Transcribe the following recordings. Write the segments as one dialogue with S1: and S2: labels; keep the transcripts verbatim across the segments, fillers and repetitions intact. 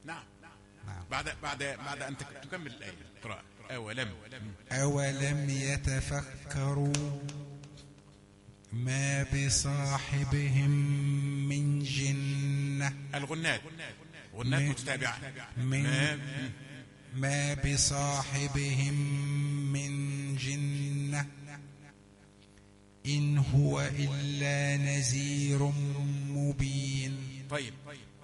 S1: نعم.
S2: نعم.
S1: بعد بعد بعد أن تكمل الآية قراءة. أولم
S2: أولم يتفكروا ما بصاحبهم من جنة.
S1: الغنات غنات متتابعة.
S2: من
S1: ما,
S2: ما بصاحبهم من جنة إن هو إلا نذير مبين.
S1: طيب،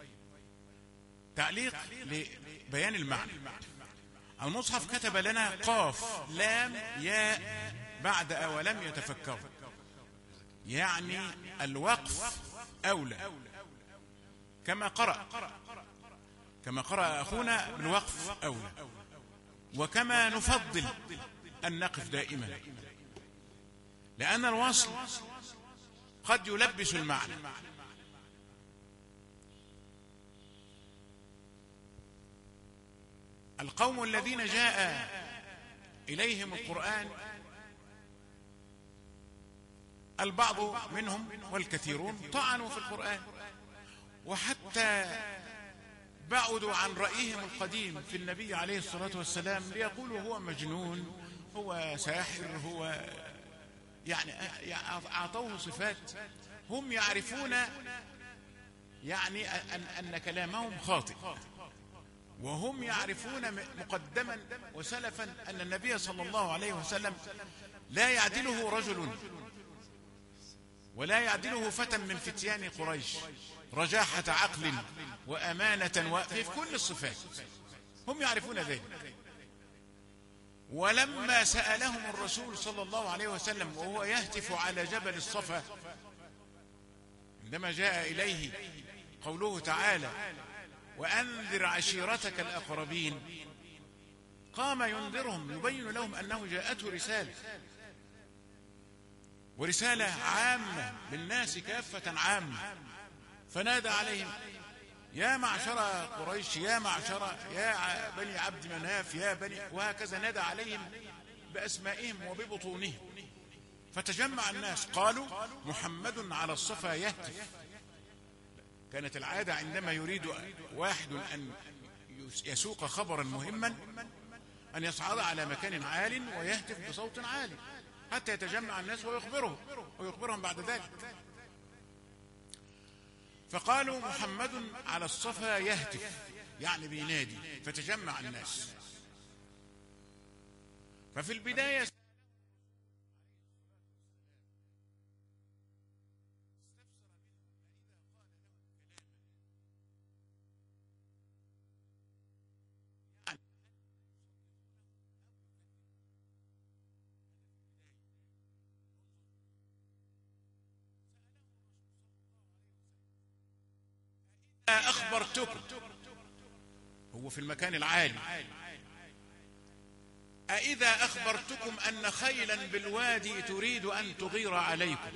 S1: تعليق لبيان المعنى. المصحف كتب لنا قاف لام ياء بعد أولم يتفكروا، يعني الوقف أولى، كما قرأ كما قرأ أخونا بالوقف أولى، وكما نفضل أن نقف دائما، لأن الوصل قد يلبس المعنى. القوم الذين جاء إليهم القرآن البعض منهم والكثيرون طعنوا في القرآن، وحتى بعدوا عن رأيهم القديم في النبي عليه الصلاة والسلام ليقولوا هو مجنون، هو ساحر، هو يعني أعطوه صفات هم يعرفون يعني أن, أن كلامهم خاطئ، وهم يعرفون مقدما وسلفا أن النبي صلى الله عليه وسلم لا يعدله رجل ولا يعدله فتى من فتيان قريش، رجاحة عقل وأمانة وفي كل الصفات، هم يعرفون ذلك. ولما سألهم الرسول صلى الله عليه وسلم وهو يهتف على جبل الصفا عندما جاء إليه قوله تعالى وأنذر عشيرتك الأقربين، قام ينذرهم يبين لهم أنه جاءته رسالة، ورسالة عامة للناس كافة عامة، فنادى عليهم يا معشر قريش، يا معشر يا بني عبد مناف، يا بني، وهكذا نادى عليهم بأسمائهم وببطونهم، فتجمع الناس قالوا محمد على الصفا يهتف. كانت العادة عندما يريد واحد أن يسوق خبرا مهما أن يصعد على مكان عال ويهتف بصوت عالي حتى يتجمع الناس ويخبرهم ويخبرهم بعد ذلك. فقالوا محمد على الصفا يهتف، يعني بينادي، فتجمع الناس. ففي البداية أخبرتكم، هو في المكان العالي، أإذا أخبرتكم أن خيلا بالوادي تريد أن تغير عليكم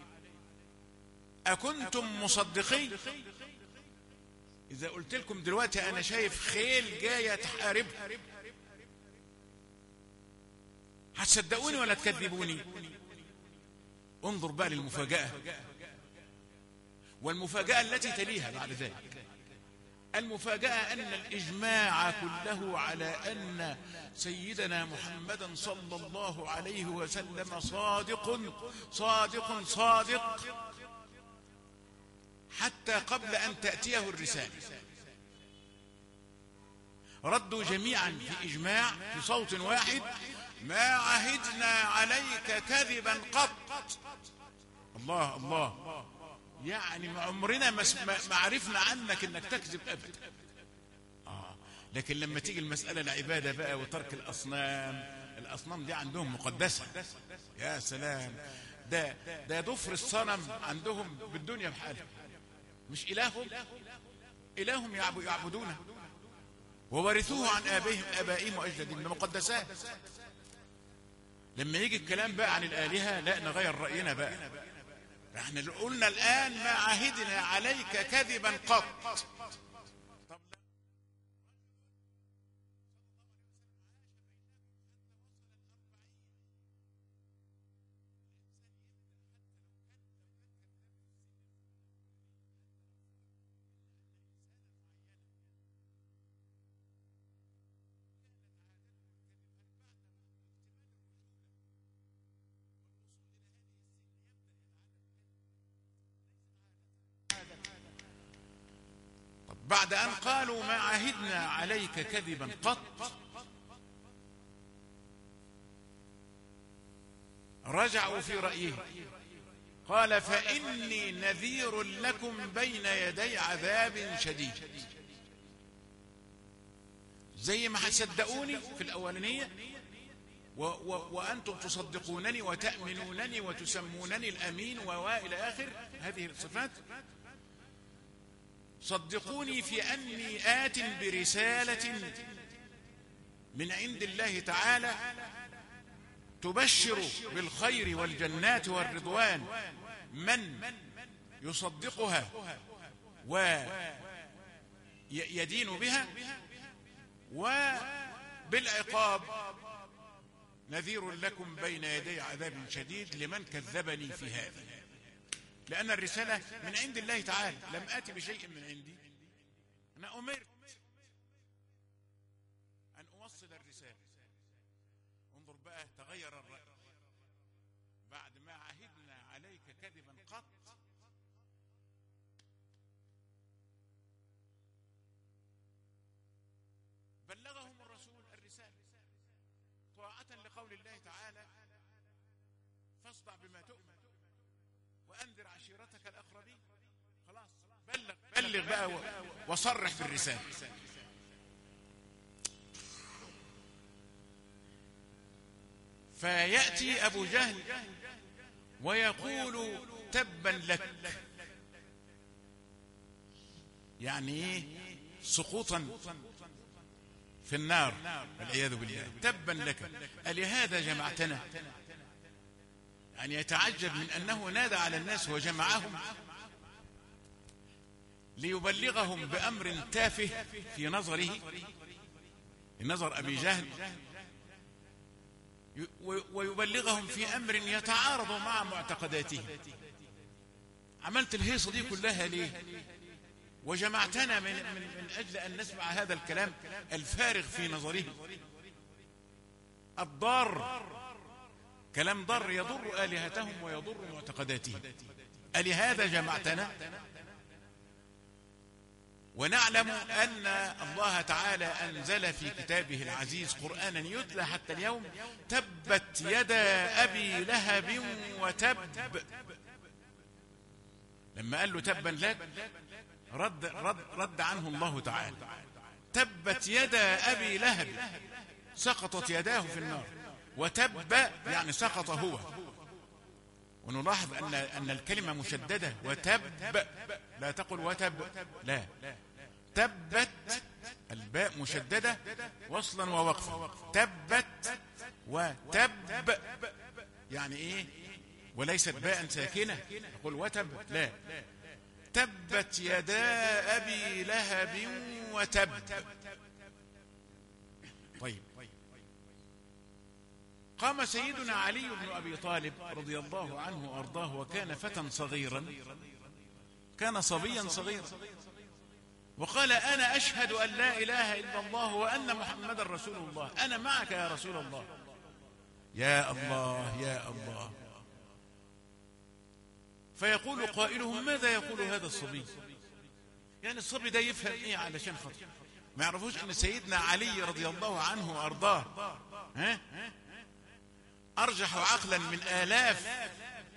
S1: أكنتم مصدقين؟ إذا قلت لكم دلوقتي أنا شايف خيل جاية تحاربها هتصدقوني ولا تكذبوني؟ انظر بقى للمفاجأة، والمفاجأة التي تليها بعد ذلك. المفاجأة أن الإجماع كله على أن سيدنا محمدا صلى الله عليه وسلم صادق صادق صادق حتى قبل أن تأتيه الرسالة. ردوا جميعا في إجماع في صوت واحد ما عهدنا عليك كذبا قط. الله الله، يعني ما عمرنا ما عرفنا عنك انك تكذب ابدا. آه. لكن لما تيجي المسألة العبادة بقى وترك الأصنام، الأصنام دي عندهم مقدسة، يا سلام، ده ده ضفر الصنم عندهم بالدنيا بحالها، مش إلههم، إلههم يعبدونه وورثوه عن آبائهم آبائهم وأجدادهم، ده مقدسات. لما يجي الكلام بقى عن الآلهة لا نغير رأينا بقى، احنا قلنا الآن ما عهدنا عليك كذبا قط. بعد أن قالوا ما عهدنا عليك كذبا قط، رجعوا في رأيه، قال فإني نذير لكم بين يدي عذاب شديد. زي ما صدقوني في الأولانية و و وأنتم تصدقونني وتأمنونني وتسمونني الأمين وإلى آخر هذه الصفات، صدقوني في أني آت برسالة من عند الله تعالى تبشر بالخير والجنات والرضوان من يصدقها ويدين بها، وبالعقاب نذير لكم بين يدي عذاب شديد لمن كذبني في هذه. لأن الرسالة من عند الله تعالى، لم آتي بشيء من عندي، أنا أمرت أن أوصل الرسالة. انظر بقى، تغير الرأي بعد ما عهدنا عليك كذبا قط، بلغهم الرسول الرسالة طاعة لقول الله تعالى فاصدع بما تؤمر وأنذر عشيرتك الأقربين. خلاص بلغ بلغ بقى وصرح بالرسالة. فيأتي أبو جهل ويقول تبا لك، يعني ايه؟ سقوطا في النار والعياذ بالله. تبا لك ألهذا جمعتنا؟ يعني يتعجب من أنه نادى على الناس وجمعهم ليبلغهم بأمر تافه في نظره، في نظر أبي جهل، ويبلغهم في أمر يتعارض مع معتقداتهم. عملت الهيصة دي كلها ليه؟ وجمعتنا من, من, من أجل أن نسمع هذا الكلام الفارغ في نظره الضار، كلام ضر يضر آلهتهم ويضر معتقداتهم. ألهذا جمعتنا؟ ونعلم أن الله تعالى أنزل في كتابه العزيز قرآنا يتلى حتى اليوم: تبت يدا أبي لهب وتب. لما قال له تبا لك رد, رد, رد عنه الله تعالى: تبت يدا أبي لهب، سقطت يداه في النار، وتب يعني سقط هو. ونلاحظ أن, أن الكلمة مشددة، وتب لا تقل وتب، لا، تبت الباء مشددة وصلا ووقفا، تبت وتب يعني ايه؟ وليست باء ساكنة تقول وتب، لا، تبت يدا أبي لهب وتب. طيب، قام سيدنا علي بن أبي طالب رضي الله عنه وأرضاه، وكان فتى صغيرا، كان صبيا صغيرا، وقال: أنا أشهد أن لا إله إلا الله وأن محمد رسول الله، أنا معك يا رسول الله. يا الله يا الله. فيقول قائلهم: ماذا يقول هذا الصبي؟ يعني الصبي ده يفهم ايه علشان خاطر ما يعرفوش ان سيدنا علي رضي الله عنه وارضاه ها ارجح عقلا من آلاف.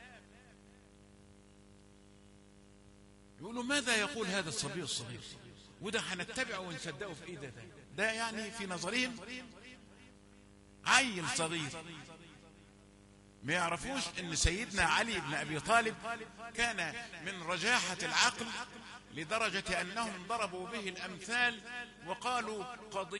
S1: يقولوا: ماذا يقول هذا الصبي الصغير؟ وده هنتبعه ونصدقه في ايه؟ ده ده, ده يعني في نظرهم عيل صغير. ما يعرفوش ان سيدنا علي بن ابي طالب كان من رجاحة العقل لدرجة انهم ضربوا به الامثال وقالوا: قضية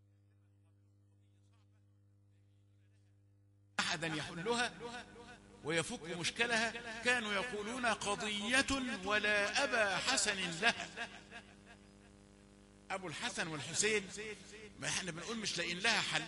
S1: احدا يحلها ويفك مشكلها، كانوا يقولون: قضية ولا ابا حسن لها. ابو الحسن والحسين ما احنا بنقول مش لاقين لها حل.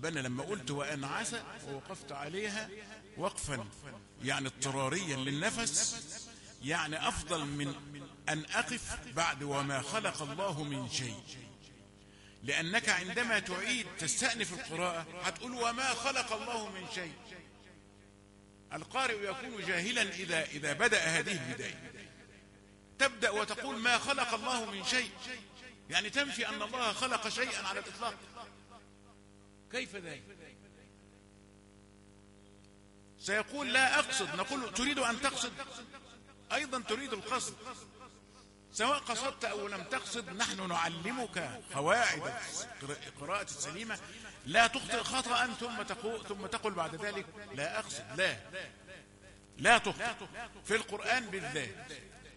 S1: يبقى أنا لما قلت وأن عسى ووقفت عليها وقفا يعني اضطراريا للنفس، يعني أفضل من أن أقف بعد وما خلق الله من شيء، لأنك عندما تعيد تستأنف القراءة هتقول وما خلق الله من شيء. القارئ يكون جاهلا إذا, إذا بدأ هذه البداية، تبدأ وتقول ما خلق الله من شيء، يعني تنفي أن الله خلق شيئا على الإطلاق. كيف ذلك؟ سيقول لا أقصد، نقول تريد أن تقصد، أيضا تريد القصد، سواء قصدت أو لم تقصد. نحن نعلمك قواعد القراءة السليمة، لا تخطئ خطأ ثم تقول, ثم تقول بعد ذلك لا أقصد. لا لا تخطئ في القرآن بالذات.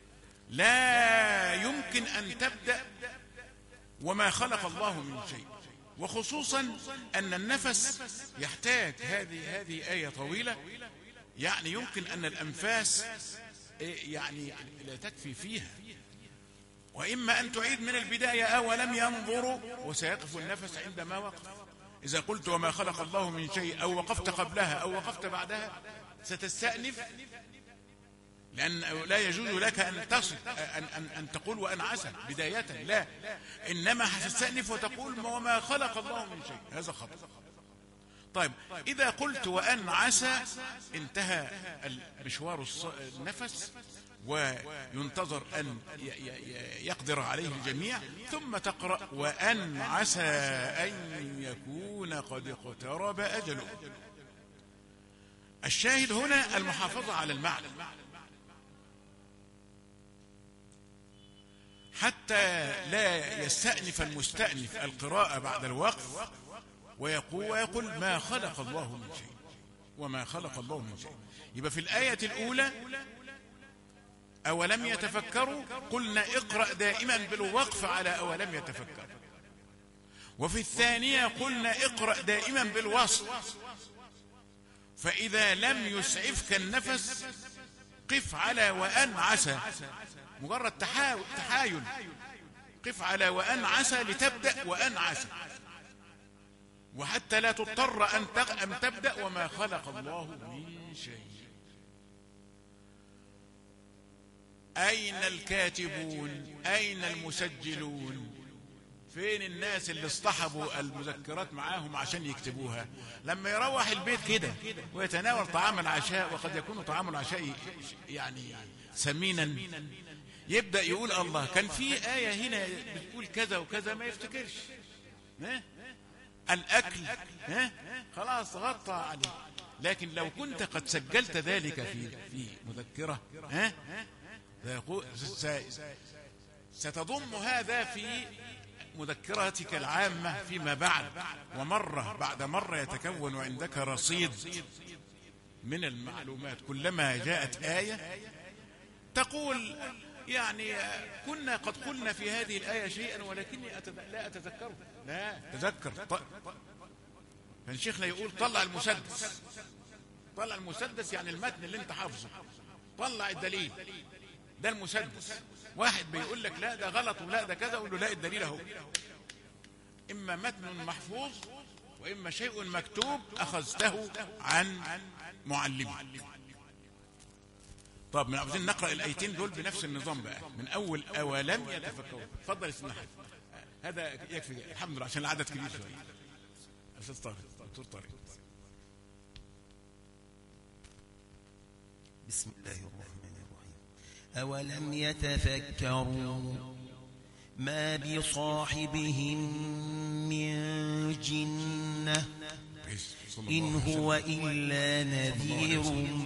S1: لا يمكن أن تبدأ وما خلق الله من شيء، وخصوصا أن النفس يحتاج، هذه هذه آية طويلة، يعني يمكن أن الأنفاس يعني لا تكفي فيها، وإما أن تعيد من البداية أولم ينظروا، وسيقف النفس عندما وقف. إذا قلت وما خلق الله من شيء أو وقفت قبلها أو وقفت بعدها ستستأنف، لأن لا يجوز لك أن تصل أن, أن, أن تقول وأن عسى بداية، لا، إنما هتستأنف وتقول وما خلق الله من شيء، هذا خطأ. طيب إذا قلت وأن عسى انتهى مشوار النفس، وينتظر أن يقدر عليه الجميع، ثم تقرأ وأن عسى أن يكون قد اقترب أجله. الشاهد هنا المحافظة على المعنى، حتى لا يستأنف المستأنف القراءة بعد الوقف ويقول, ويقول ما خلق الله من شيء، وما خلق الله من شيء. يبقى في الآية الأولى أولم يتفكروا، قلنا اقرأ دائما بالوقف على أولم يتفكروا. وفي الثانية قلنا اقرأ دائما بالوصل، فإذا لم يسعفك النفس قف على وأن عسى، مجرد تحايل، قف على وأن عسى لتبدأ وأن عسى، وحتى لا تضطر أن تبدأ وما خلق الله من شيء. أين الكاتبون؟ أين المسجلون؟ فين الناس اللي اصطحبوا المذكرات معاهم عشان يكتبوها؟ لما يروح البيت كده ويتناول طعام العشاء، وقد يكون طعام العشاء يعني سمينا، يبدأ يقول الله كان في آية هنا بتقول كذا وكذا، ما يفتكرش. ها؟ الأكل ها؟ خلاص غطى عليه. لكن لو كنت قد سجلت ذلك في في مذكرة، ها؟ ستضم هذا في مذكراتك العامة فيما بعد، ومرة بعد مرة يتكون عندك رصيد من المعلومات. كلما جاءت آية تقول يعني كنا قد قلنا في هذه الآية شيئا ولكني لا أتذكره. لا تذكر. فالشيخنا يقول طلع المسدس، طلع المسدس يعني المتن اللي انت حافظه، طلع الدليل، ده المسدس. واحد بيقول لك لا ده غلط ولا ده كذا، اقول له لا الدليل اهو، اما متن محفوظ واما شيء مكتوب اخذته عن معلم. طب من عاوزين نقرأ الايتين دول بنفس النظام بقى من اول اولم يتفكروا. اتفضل اسمح هذا يكفي الحمد لله عشان العدد كبير شويه. استاذ طارق، دكتور طارق.
S3: بسم الله الرحمن الرحيم. أولم يتفكروا ما بصاحبهم من جنة إن هو إلا نذير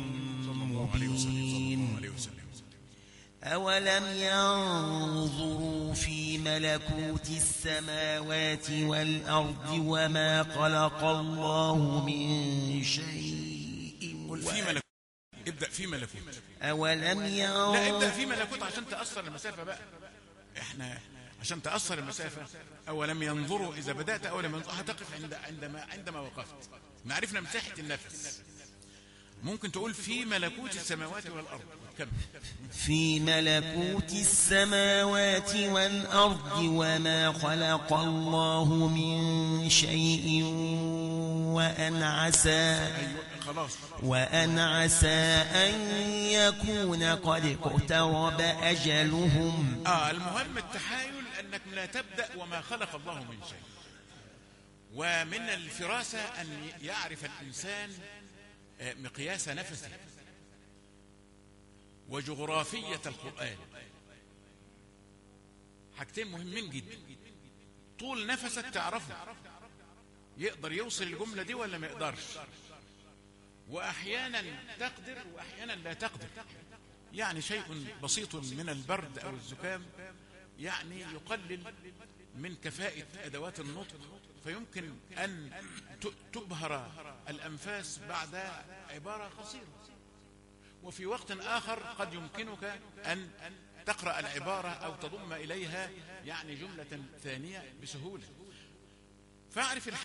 S3: مبين. أولم ينظروا في ملكوت السماوات والأرض وما خلق الله من شيء.
S1: قل في ملكوت، ابدأ في ملكوت.
S3: أولم ينظروا،
S1: لا ابدأ في ملكوت عشان تأثر المسافة بقى. احنا عشان تأثر المسافة أولم ينظروا، إذا بدأت أولم ينظروا هتقف عند عندما عندما وقفت. عرفنا مساحة النفس. ممكن تقول في ملكوت السماوات والأرض. كم؟
S3: في ملكوت السماوات والأرض وما خلق الله من شيء وأن عسى
S1: خلاص
S3: وأن عسى أن يكون قد اقترب أجلهم.
S1: آه المهم التحايل أنك لا تبدأ وما خلق الله من شيء. ومن الفراسة أن يعرف الإنسان مقياس نفسه وجغرافية القرآن. حاجتين مهمين جدا. طول نفسك تعرفه، يقدر يوصل الجملة دي ولا ما يقدرش، وأحيانا تقدر وأحيانا لا تقدر. يعني شيء بسيط من البرد أو الزكام يعني يقلل من كفاءة أدوات النطق، فيمكن أن تبهر الأنفاس بعد عبارة قصيرة. وفي وقت آخر قد يمكنك أن تقرأ العبارة أو تضم إليها يعني جملة ثانية بسهولة. فاعرف الح...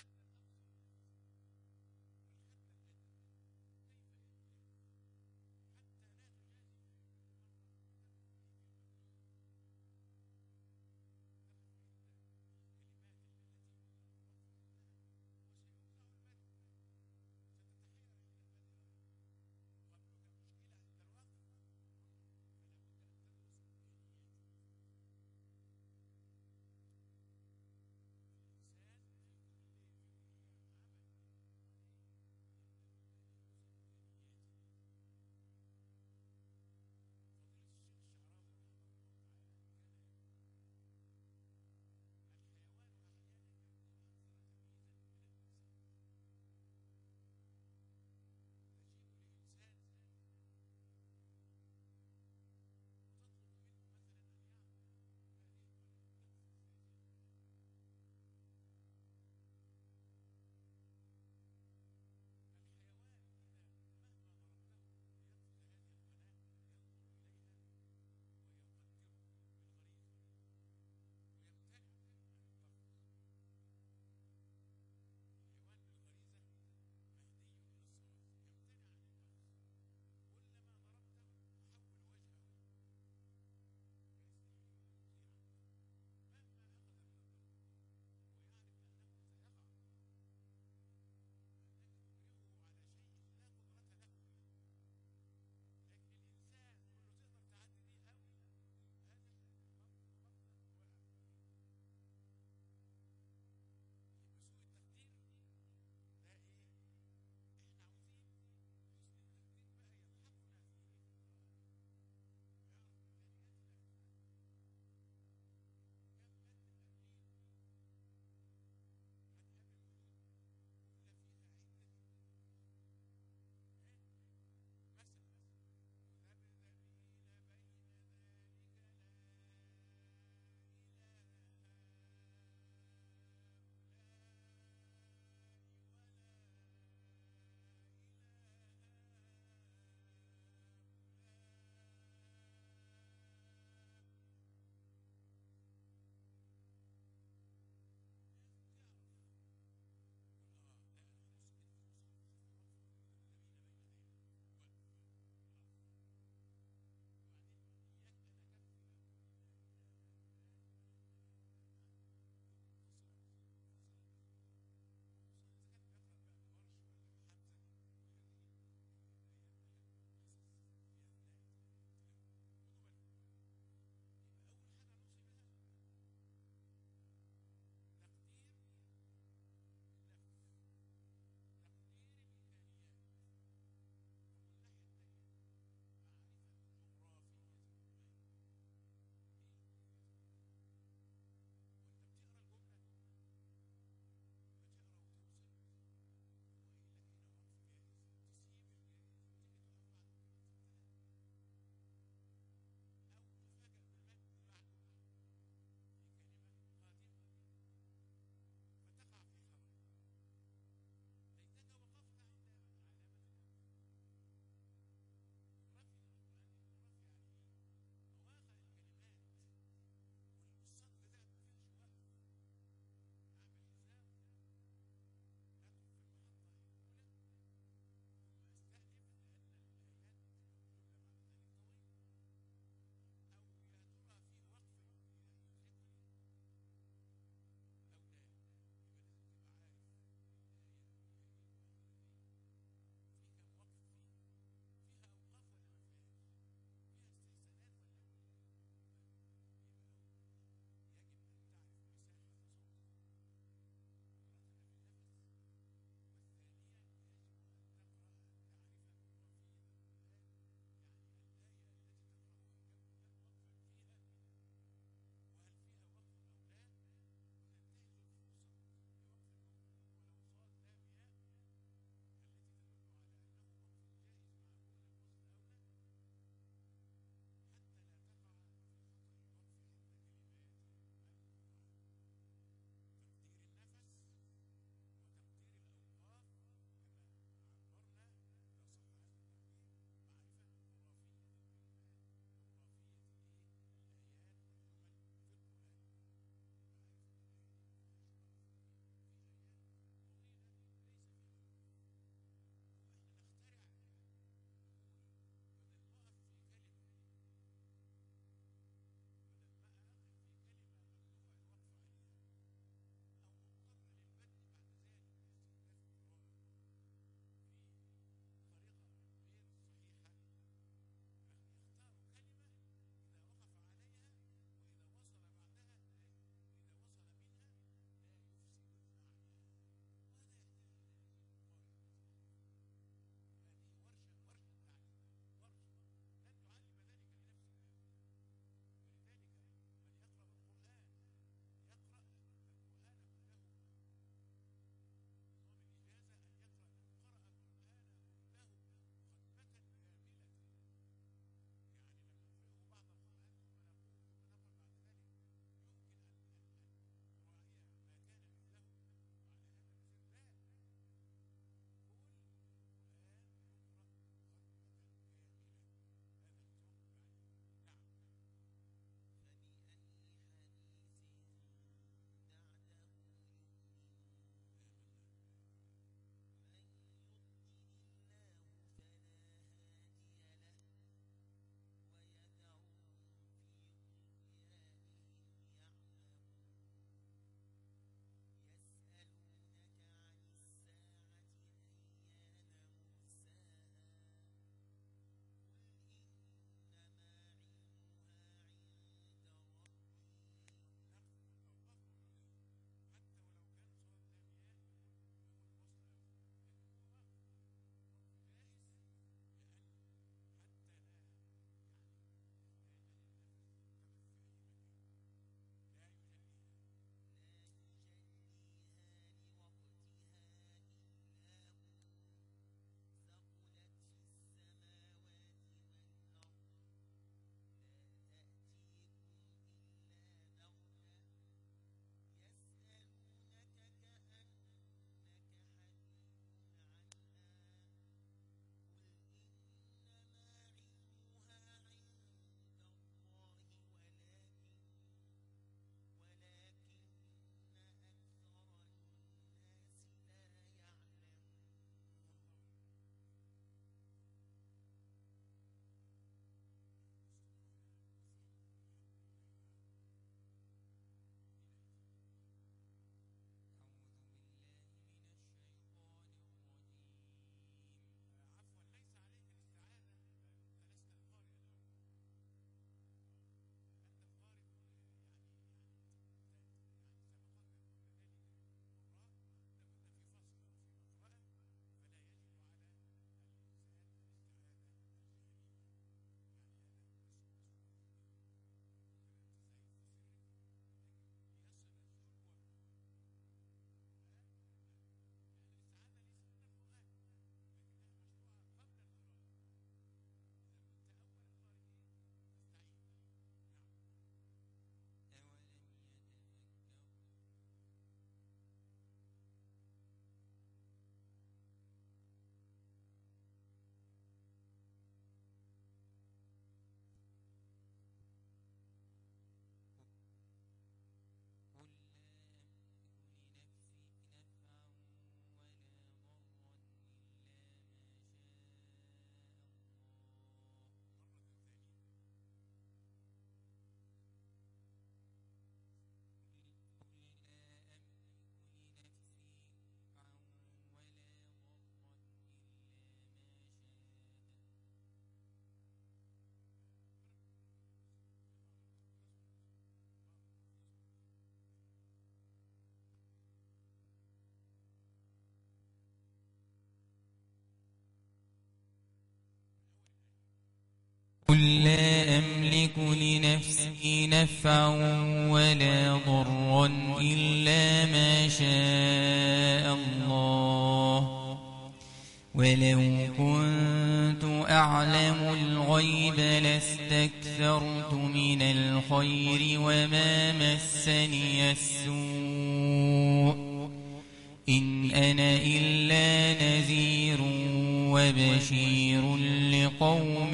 S4: قل لا أملك لنفسي نفعا ولا ضرا إلا ما شاء الله ولو كنت أعلم الغيب لاستكثرت من الخير وما مسني السوء إن أنا إلا نذير وبشير لقوم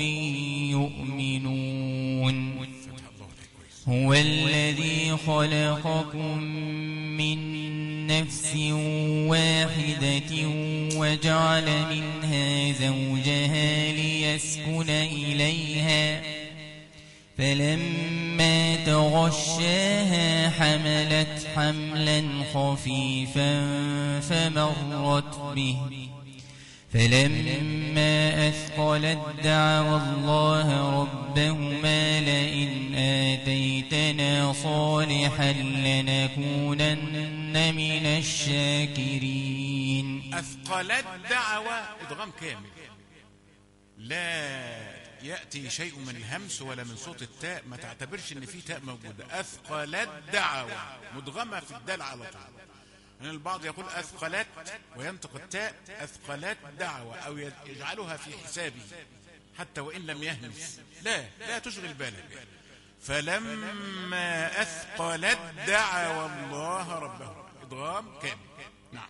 S4: يؤمنون هو الذي خلقكم من نفس واحدة وجعل منها زوجها ليسكن إليها فلما تغشاها حملت حملا خفيفا فمرت به فلما أثقلت دعوا الله ربهما لئن آتيتنا صالحا لنكونن من الشاكرين.
S1: أثقلت دعوة إدغام كامل، لا يأتي شيء من الهمس ولا من صوت التاء، ما تعتبرش ان في تاء موجودة. أثقلت دعوة مدغمة في الدال على طول. يعني البعض يقول أثقلت وينطق التاء أثقلت دعوة أو يجعلها في حسابه حتى وإن لم يهمس، لا لا تشغل بالك. فلما أثقلت دعوا الله ربهم إدغام كامل. نعم.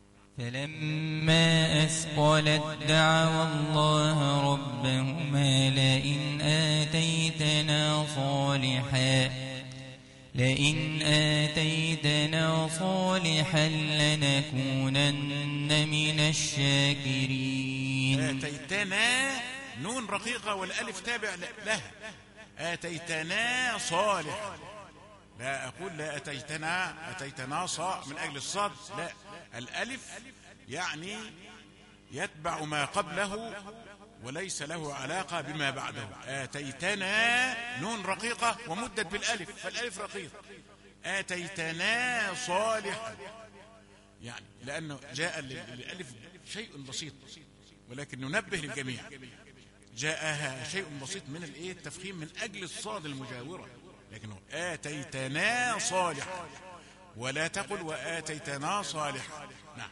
S4: فلما أثقلت دعوا الله ربهما لئن آتيتنا صالحا لئن آتيتنا صالحا لنكونن من الشاكرين.
S1: آتيتنا نون رقيقة والألف تابع لها. آتيتنا صالحا، لا أقول لا أتيتنا أتيتنا صاء من أجل الصاد، لا، الألف يعني يتبع ما قبله وليس له علاقة بما بعده. آتيتنا نون رقيقة ومدت بالألف، فالألف رقيق. آتيتنا صالحا يعني لأنه جاء للألف شيء بسيط، ولكن ننبه للجميع جاءها شيء بسيط من الايه التفخيم من أجل الصاد المجاورة، لكنه آتيتنا صالحا ولا تقل وآتيتنا صالحا. نعم.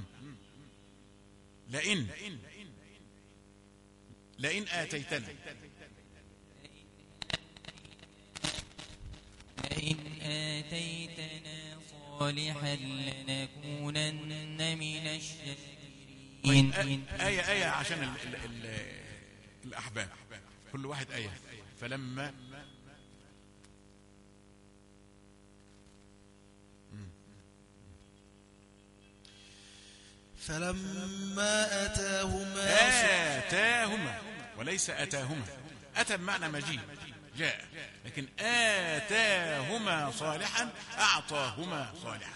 S1: لئن لئن آتيتنا
S4: لئن آتيتنا صالحا لنكونن من الشاكرين.
S1: آية آية عشان ال ال ال الأحباب، كل واحد آية. فلما
S5: فلما أتاهما
S1: آتاهما وليس أتاهما. أتى بمعنى مجيء جاء، لكن آتاهما صالحا أعطاهما صالحا.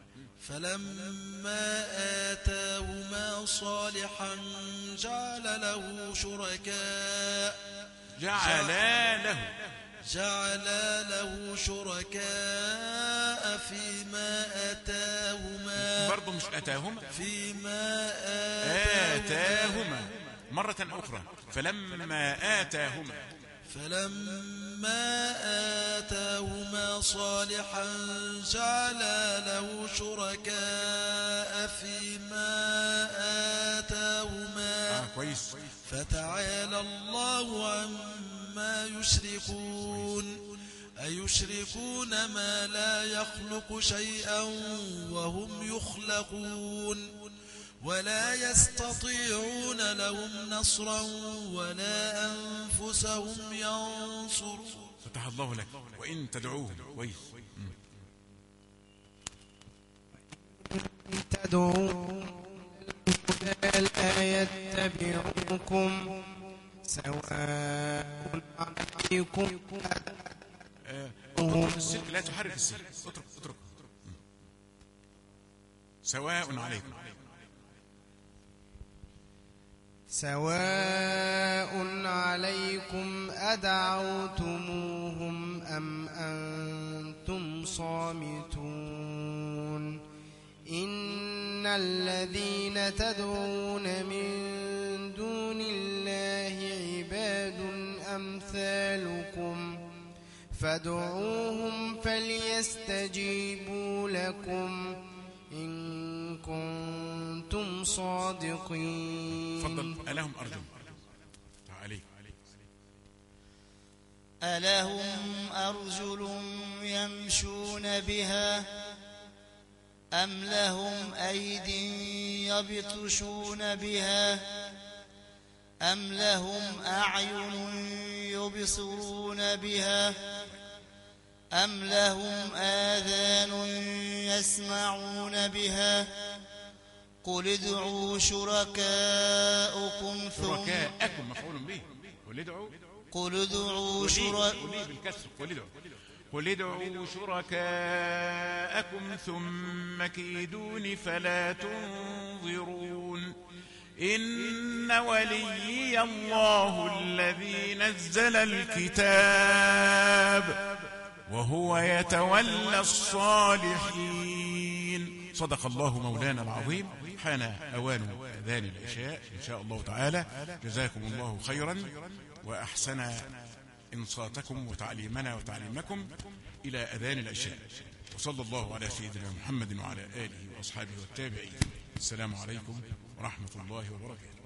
S5: فلما آتاهما صالحا جعل له شركاء
S1: جعل له
S5: جعل له شركاء فيما آتاهما
S1: برضو مش أتاهما
S5: فيما
S1: آتاهما, آتاهما مرة أخرى. فلما آتاهما
S5: فلما آتاهما صالحا جعل له شركاء فيما آتاهما.
S1: آه كويس.
S5: فتعالى الله عما يشركون أيشركون ما لا يخلق شيئا وهم يخلقون ولا يستطيعون لهم نصرا ولا أنفسهم ينصرون.
S1: فتح الله لك. وإن تدعوهم كويس.
S6: تدعوهم لا يتبعوكم سواء عليكم.
S1: اترك السلك، لا تحرك السلك، اترك اترك. سواء عليكم
S6: سواء عليكم أدعوتموهم أم أنتم صامتون. إن الذين تدعون من دون الله عباد أمثالكم أمثالكم فادعوهم فليستجيبوا لكم إن كنتم صادقين.
S1: تفضل. ألهم أرجل تعالي.
S7: ألهم أرجل يمشون بها أم لهم أيد يبطشون بها أم لهم أعين يبصرون بها أم لهم آذان يسمعون بها قل ادعوا شركاءكم ثم
S1: شركاءكم مفعول به. قل ادعوا
S7: قل ادعوا شركاءكم
S1: بالكسر. قل ادعوا قل ادعوا شركاءكم ثم كيدون فلا تنظرون. إن وليي الله الذي نزل الكتاب وهو يتولى الصالحين. صدق الله مولانا العظيم. حان أوان أذان العشاء إن شاء الله تعالى. جزاكم الله خيرا وأحسن إنصاتكم وتعليمنا وتعليمكم إلى أذان العشاء. وصلى الله على سيدنا محمد وعلى آله وأصحابه والتابعين. السلام عليكم ورحمة الله وبركاته.